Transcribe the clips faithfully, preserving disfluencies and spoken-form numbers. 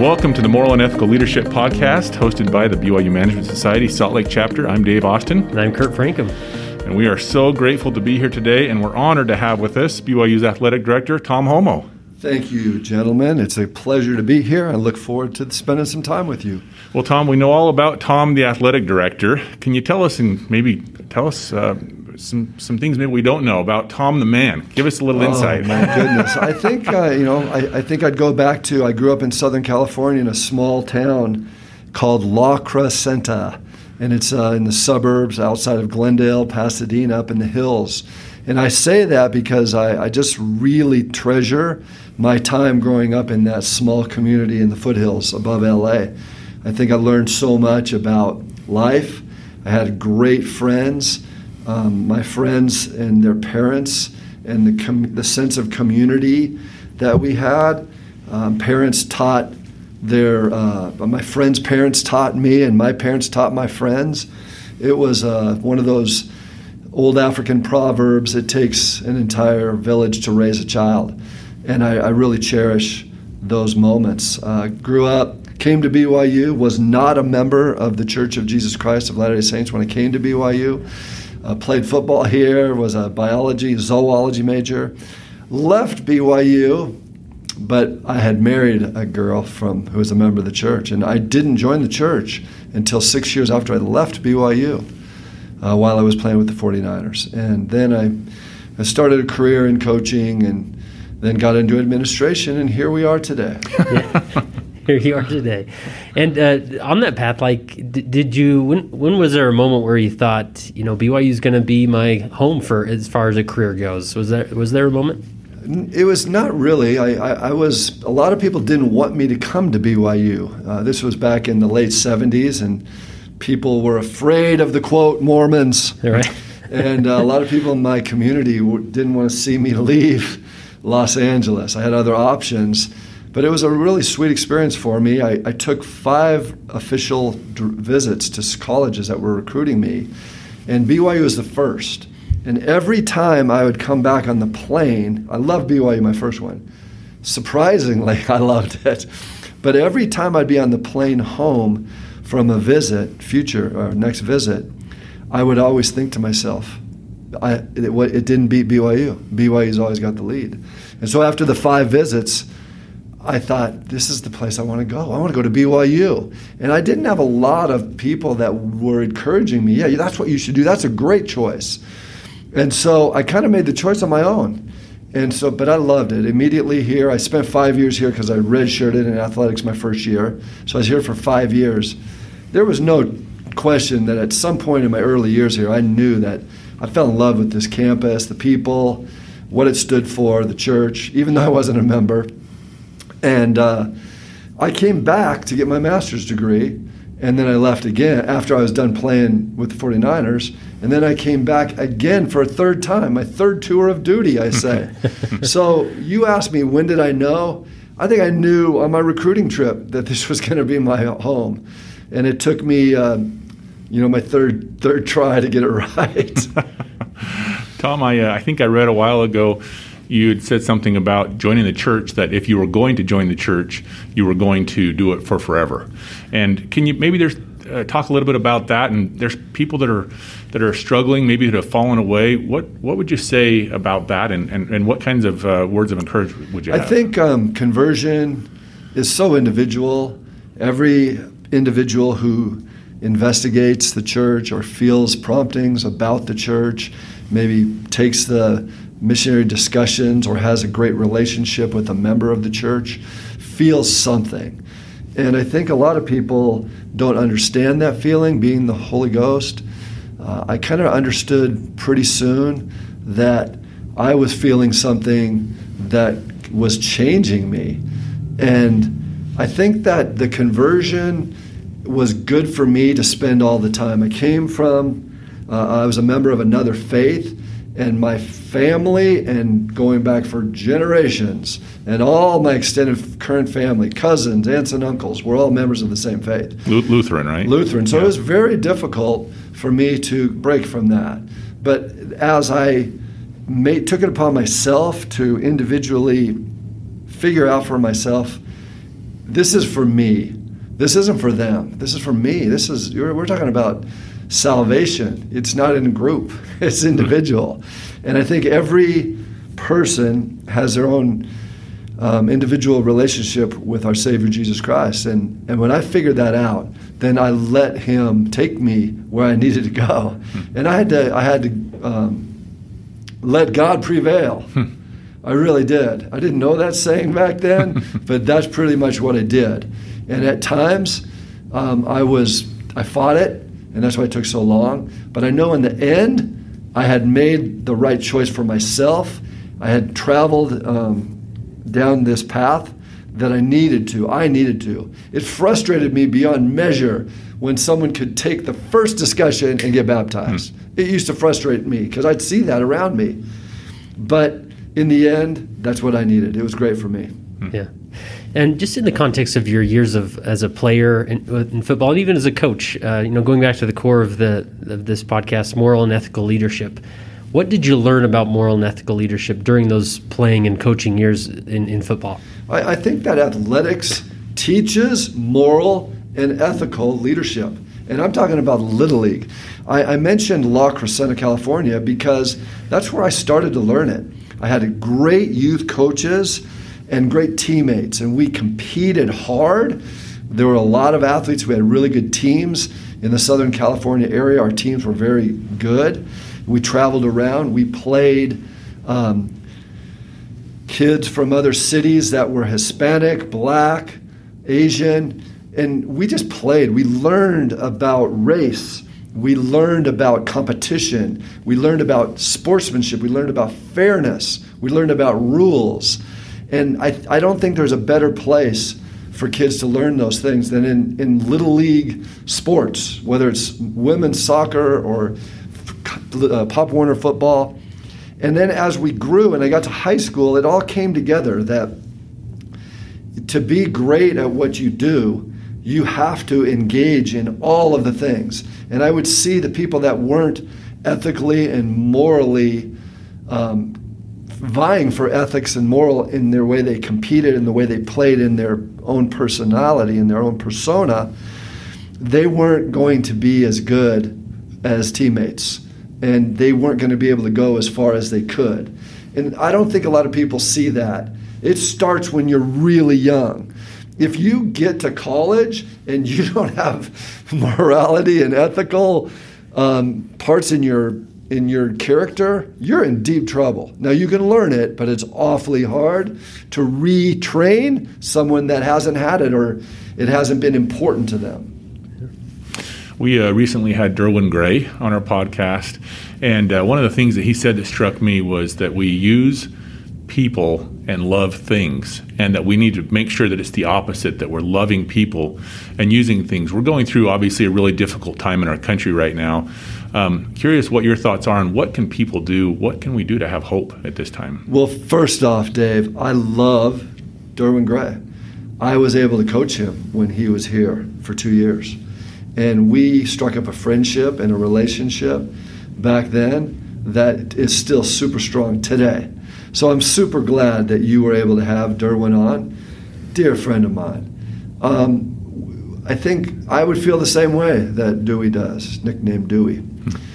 Welcome to the Moral and Ethical Leadership Podcast, hosted by the B Y U Management Society Salt Lake Chapter. I'm Dave Austin. And I'm Kurt Frankum. And we are so grateful to be here today, and we're honored to have with us B Y U's Athletic Director, Tom Homo. Thank you, gentlemen. It's a pleasure to be here. I look forward to spending some time with you. Well, Tom, we know all about Tom, the Athletic Director. Can you tell us and maybe tell us uh, some some things maybe we don't know about Tom the man? Give us a little oh, insight. My goodness. I think, uh, you know, I, I think I'd go back to, I grew up in Southern California in a small town called La Crescenta, and it's uh, in the suburbs outside of Glendale, Pasadena, up in the hills. And I say that because I, I just really treasure my time growing up in that small community in the foothills above L A. I think I learned so much about life. I had great friends. Um, my friends and their parents and the com- the sense of community that we had. Um, parents taught their, uh, my friends' parents taught me, and my parents taught my friends. It was uh, one of those old African proverbs, it takes an entire village to raise a child. And I, I really cherish those moments. Uh, grew up, came to B Y U, was not a member of the Church of Jesus Christ of Latter-day Saints when I came to B Y U. Uh, played football here, was a biology, zoology major. Left B Y U, but I had married a girl from who was a member of the church. And I didn't join the church until six years after I left B Y U. Uh, while I was playing with the forty-niners. And then I, I started a career in coaching and then got into administration, and here we are today. Yeah. Here you are today. And uh, on that path, like, d- did you, when when was there a moment where you thought, you know, B Y U is going to be my home for as far as a career goes? Was there, was there a moment? It was not really. I, I, I was, a lot of people didn't want me to come to B Y U. Uh, this was back in the late seventies, and people were afraid of the, quote, Mormons. Right. And uh, a lot of people in my community w- didn't want to see me leave Los Angeles. I had other options. But it was a really sweet experience for me. I, I took five official d- visits to colleges that were recruiting me, and B Y U was the first. And every time I would come back on the plane, I loved B Y U, my first one. Surprisingly, I loved it. But every time I'd be on the plane home from a visit, future or next visit, I would always think to myself, I, it, it didn't beat B Y U. B Y U's always got the lead. And so after the five visits, I thought, this is the place I want to go. I want to go to B Y U. And I didn't have a lot of people that were encouraging me, yeah, that's what you should do. That's a great choice. And so I kind of made the choice on my own. And so, but I loved it. Immediately here, I spent five years here because I redshirted in athletics my first year. So I was here for five years. There was no question that at some point in my early years here, I knew that I fell in love with this campus, the people, what it stood for, the church, even though I wasn't a member. And uh, I came back to get my master's degree, and then I left again after I was done playing with the forty-niners. And then I came back again for a third time, my third tour of duty, I say. So you asked me, when did I know? I think I knew on my recruiting trip that this was going to be my home. And it took me, uh, you know, my third third try to get it right. Tom, I uh, I think I read a while ago you had said something about joining the church, that if you were going to join the church, you were going to do it for forever. And can you maybe there's uh, talk a little bit about that? And there's people that are that are struggling, maybe that have fallen away. What what would you say about that? And, and, and what kinds of uh, words of encouragement would you have? I think um, conversion is so individual. Every individual who investigates the church or feels promptings about the church, maybe takes the missionary discussions or has a great relationship with a member of the church, feels something. And I think a lot of people don't understand that feeling, being the Holy Ghost. Uh, I kind of understood pretty soon that I was feeling something that was changing me. And I think that the conversion was good for me to spend all the time. I came from, uh, I was a member of another faith, and my family, and going back for generations, and all my extended current family, cousins, aunts and uncles, were all members of the same faith. Lutheran, right? Lutheran. So yeah. It was very difficult for me to break from that. But as I made, took it upon myself to individually figure out for myself this is for me. This isn't for them. This is for me. This is we're talking about salvation. It's not in a group. It's individual. And I think every person has their own um, individual relationship with our Savior Jesus Christ. And, and when I figured that out, then I let him take me where I needed to go. And I had to I had to um, let God prevail. I really did. I didn't know that saying back then, but that's pretty much what I did. And at times, um, I was I fought it, and that's why it took so long. But I know in the end, I had made the right choice for myself. I had traveled um, down this path that I needed to. I needed to. It frustrated me beyond measure when someone could take the first discussion and get baptized. Hmm. It used to frustrate me because I'd see that around me. But in the end, that's what I needed. It was great for me. Yeah. And just in the context of your years of as a player in, in football, and even as a coach, uh, you know, going back to the core of the of this podcast, moral and ethical leadership, what did you learn about moral and ethical leadership during those playing and coaching years in, in football? I, I think that athletics teaches moral and ethical leadership. And I'm talking about Little League. I, I mentioned La Crescenta, California, because that's where I started to learn it. I had great youth coaches and great teammates, and we competed hard. There were a lot of athletes. We had really good teams in the Southern California area. Our teams were very good. We traveled around. We played um, kids from other cities that were Hispanic, Black, Asian, and we just played. We learned about race. We learned about competition. We learned about sportsmanship. We learned about fairness. We learned about rules. And I, I don't think there's a better place for kids to learn those things than in, in Little League sports, whether it's women's soccer or uh, Pop Warner football. And then as we grew and I got to high school, it all came together that to be great at what you do, you have to engage in all of the things. And I would see the people that weren't ethically and morally um, vying for ethics and moral in their way they competed, in the way they played, in their own personality, in their own persona, they weren't going to be as good as teammates. And they weren't going to be able to go as far as they could. And I don't think a lot of people see that. It starts when you're really young. If you get to college and you don't have morality and ethical um, parts in your in your character, you're in deep trouble. Now, you can learn it, but it's awfully hard to retrain someone that hasn't had it or it hasn't been important to them. We uh, recently had Derwin Gray on our podcast, and uh, one of the things that he said that struck me was that we use people and love things, and that we need to make sure that it's the opposite, that we're loving people and using things. We're going through, obviously, a really difficult time in our country right now. Um, curious what your thoughts are on what can people do, what can we do to have hope at this time? Well, first off, Dave, I love Derwin Gray. I was able to coach him when he was here for two years. And we struck up a friendship and a relationship back then that is still super strong today. So I'm super glad that you were able to have Derwin on. Dear friend of mine. Um, I think I would feel the same way that Dewey does, nicknamed Dewey.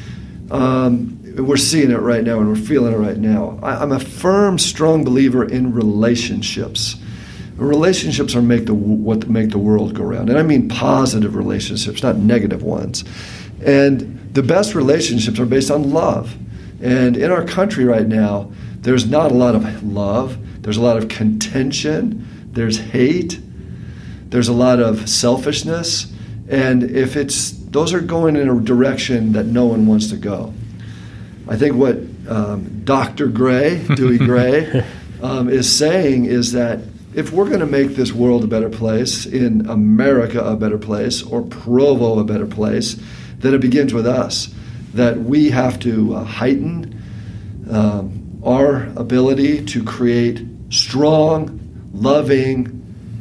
Um, we're seeing it right now and we're feeling it right now. I, I'm a firm, strong believer in relationships. Relationships are make the what make the world go round, and I mean positive relationships, not negative ones. And the best relationships are based on love. And in our country right now, there's not a lot of love. There's a lot of contention. There's hate. There's a lot of selfishness. And if it's those are going in a direction that no one wants to go. I think what um, Doctor Gray, Dewey Gray, um, is saying is that if we're going to make this world a better place, in America a better place, or Provo a better place, then it begins with us. That we have to uh, heighten um, our ability to create strong, loving,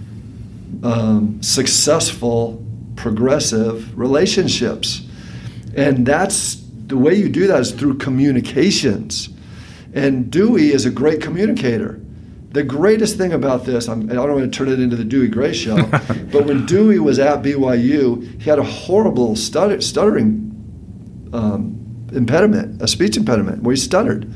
um, successful, progressive relationships. And that's the way you do that is through communications. And Dewey is a great communicator. the greatest thing about this, I'm, I don't want to turn it into the Dewey Gray show, but when Dewey was at B Y U, he had a horrible stutter, stuttering um, impediment, a speech impediment, where he stuttered.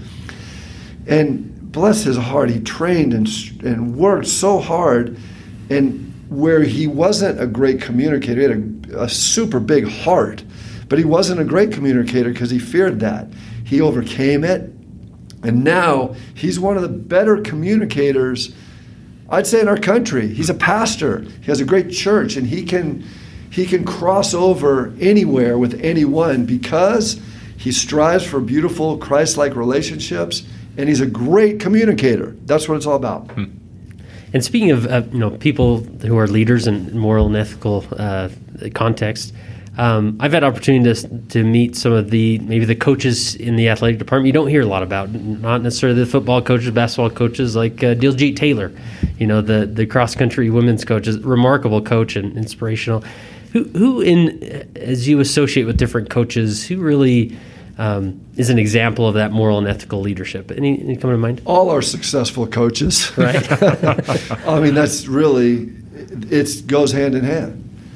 And bless his heart, he trained and, and worked so hard, and where he wasn't a great communicator, he had a, a super big heart, but he wasn't a great communicator because he feared that. He overcame it. And now he's one of the better communicators, I'd say, in our country. He's a pastor. He has a great church, and he can he can cross over anywhere with anyone because he strives for beautiful Christ-like relationships, and he's a great communicator. That's what it's all about. Hmm. And speaking of uh, you know people who are leaders in moral and ethical uh, context, Um, I've had opportunities to, to meet some of the maybe the coaches in the athletic department you don't hear a lot about. Not necessarily the football coaches, basketball coaches like uh, Diljit Taylor, you know, the the cross country women's coach, is a remarkable coach and inspirational. Who who in as you associate with different coaches, who really um, is an example of that moral and ethical leadership? Any, any come to mind? All our successful coaches, right? I mean, that's really it goes hand in hand.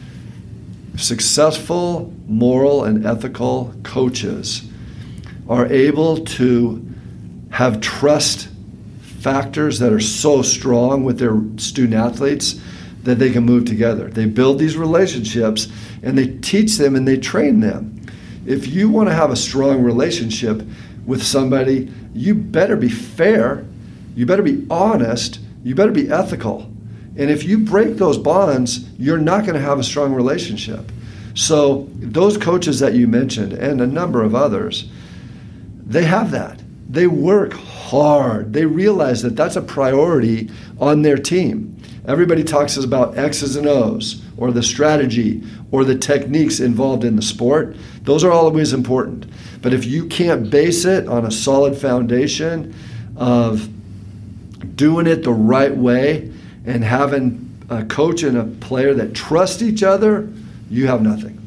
Successful moral and ethical coaches are able to have trust factors that are so strong with their student athletes that they can move together. They build these relationships and they teach them and they train them. If you want to have a strong relationship with somebody, you better be fair, you better be honest, you better be ethical. And if you break those bonds, you're not going to have a strong relationship. So those coaches that you mentioned and a number of others, they have that. They work hard. They realize that that's a priority on their team. Everybody talks about X's and O's or the strategy or the techniques involved in the sport. Those are always important. But if you can't base it on a solid foundation of doing it the right way and having a coach and a player that trust each other, you have nothing.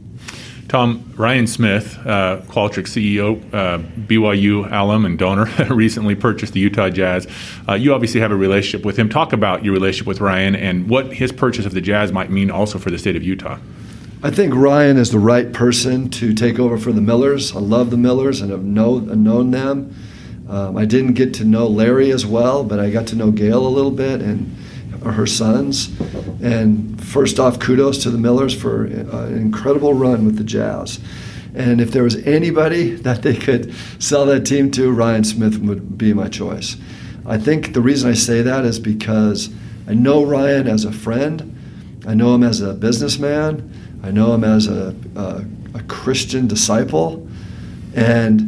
Tom, Ryan Smith, uh, Qualtrics C E O, uh, B Y U alum and donor, recently purchased the Utah Jazz. Uh, you obviously have a relationship with him. Talk about your relationship with Ryan and what his purchase of the Jazz might mean also for the state of Utah. I think Ryan is the right person to take over for the Millers. I love the Millers and have know, known them. Um, I didn't get to know Larry as well, but I got to know Gail a little bit and her sons. And first off, kudos to the Millers for an incredible run with the Jazz. And if there was anybody that they could sell that team to, Ryan Smith would be my choice. I think the reason I say that is because I know Ryan as a friend. I know him as a businessman. I know him as a, a, a Christian disciple. And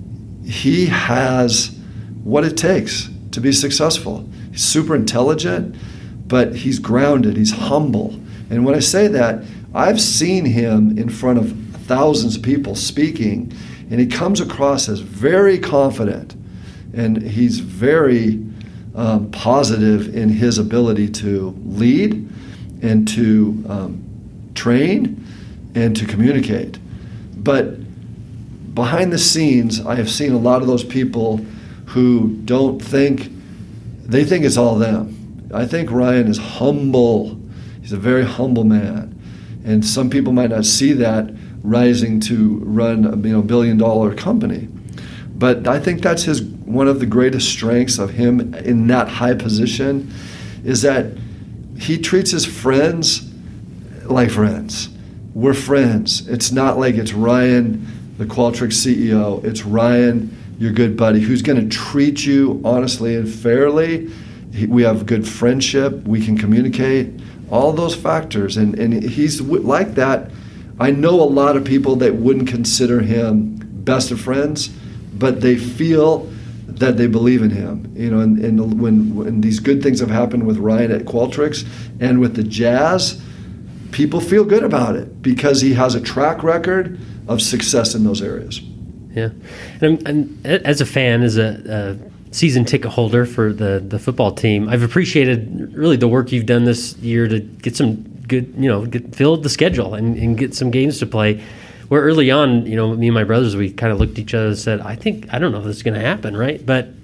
he has what it takes to be successful. He's super intelligent, but he's grounded, he's humble. And when I say that, I've seen him in front of thousands of people speaking, and he comes across as very confident, and he's very um, positive in his ability to lead and to um, train and to communicate. But behind the scenes, I have seen a lot of those people who don't think, they think it's all them. I think Ryan is humble. He's a very humble man. And some people might not see that rising to run a you know, billion dollar company. But I think that's his one of the greatest strengths of him in that high position is that he treats his friends like friends. We're friends. It's not like it's Ryan, the Qualtrics C E O. It's Ryan, your good buddy, who's going to treat you honestly and fairly. We have good friendship. We can communicate. All those factors. And, and he's like that. I know a lot of people that wouldn't consider him best of friends, but they feel that they believe in him. You know, and, and when, when these good things have happened with Ryan at Qualtrics and with the Jazz, people feel good about it because he has a track record of success in those areas. Yeah. And, and as a fan, as a, a season ticket holder for the, the football team, I've appreciated really the work you've done this year to get some good, you know, get, fill the schedule and, and get some games to play. Where early on, you know, me and my brothers, we kind of looked at each other and said, I think, I don't know if this is going to happen, right? But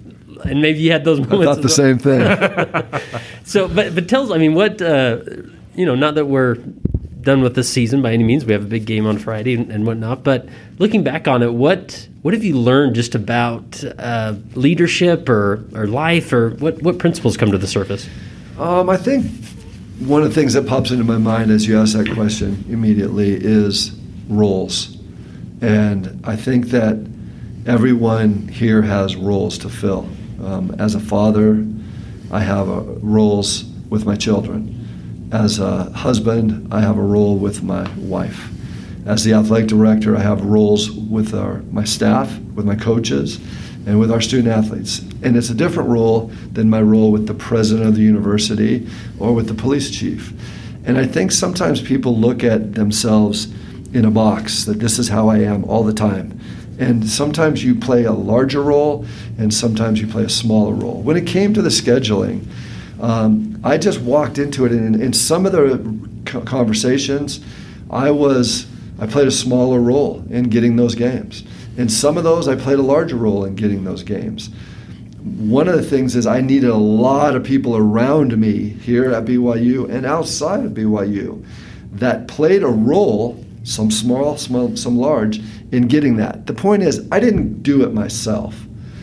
and maybe you had those moments. I thought the as same thing. So, but but tell us, I mean, what uh, you know, not that we're done with this season by any means. We have a big game on Friday and, and whatnot. But looking back on it, what what have you learned just about uh, leadership or or life, or what what principles come to the surface? Um, I think one of the things that pops into my mind as you ask that question immediately is roles. And I think that everyone here has roles to fill. Um, as a father, I have uh, roles with my children. As a husband, I have a role with my wife. As the athletic director, I have roles with our, my staff, with my coaches, and with our student athletes. And it's a different role than my role with the president of the university or with the police chief. And I think sometimes people look at themselves in a box, that this is how I am all the time. And sometimes you play a larger role, and sometimes you play a smaller role. When it came to the scheduling, um, I just walked into it, and in, in some of the conversations, I was I played a smaller role in getting those games. In some of those, I played a larger role in getting those games. One of the things is I needed a lot of people around me here at B Y U and outside of B Y U that played a role, some small, small, some large, in getting that. The point is, I didn't do it myself.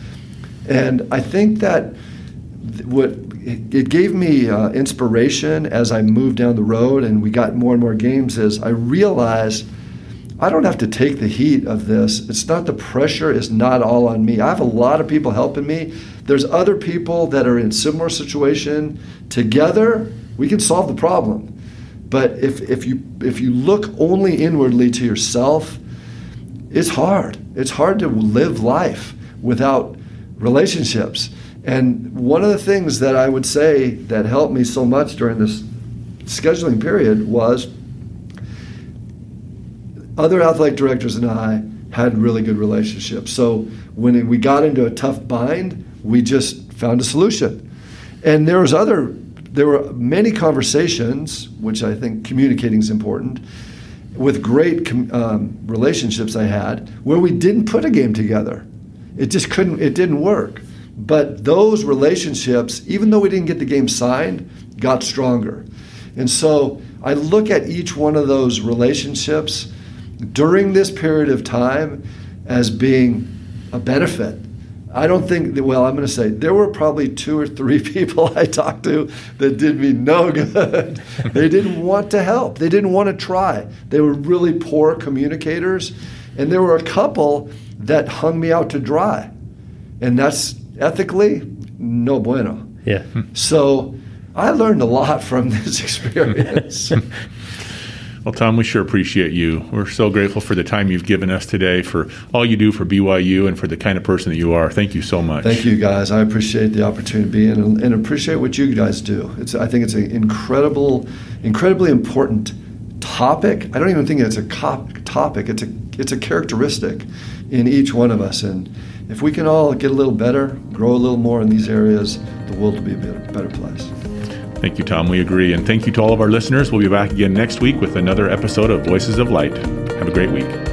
And I think that what it gave me uh, inspiration as I moved down the road and we got more and more games is I realized I don't have to take the heat of this. It's not, the pressure is not all on me. I have a lot of people helping me. There's other people that are in similar situation. Together, we can solve the problem. But if, if you if you look only inwardly to yourself, it's hard. It's hard to live life without relationships. And one of the things that I would say that helped me so much during this scheduling period was other athletic directors and I had really good relationships. So when we got into a tough bind, we just found a solution. And there was other, there were many conversations, which I think communicating is important, with great um, relationships I had, where we didn't put a game together. It just couldn't, it didn't work. But those relationships, even though we didn't get the game signed, got stronger. And so I look at each one of those relationships during this period of time as being a benefit. I don't think that, well, I'm going to say there were probably two or three people I talked to that did me no good. They didn't want to help. They didn't want to try. They were really poor communicators. And there were a couple that hung me out to dry. And that's ethically no bueno. Yeah. So I learned a lot from this experience. Well, Tom, we sure appreciate you. We're so grateful for the time you've given us today, for all you do for B Y U, and for the kind of person that you are. Thank you so much. Thank you, guys. I appreciate the opportunity to be in, and, and appreciate what you guys do. It's, I think it's an incredible, incredibly important topic. I don't even think it's a cop topic. It's a, it's a characteristic in each one of us. And if we can all get a little better, grow a little more in these areas, the world will be a better, better place. Thank you, Tom. We agree. And thank you to all of our listeners. We'll be back again next week with another episode of Voices of Light. Have a great week.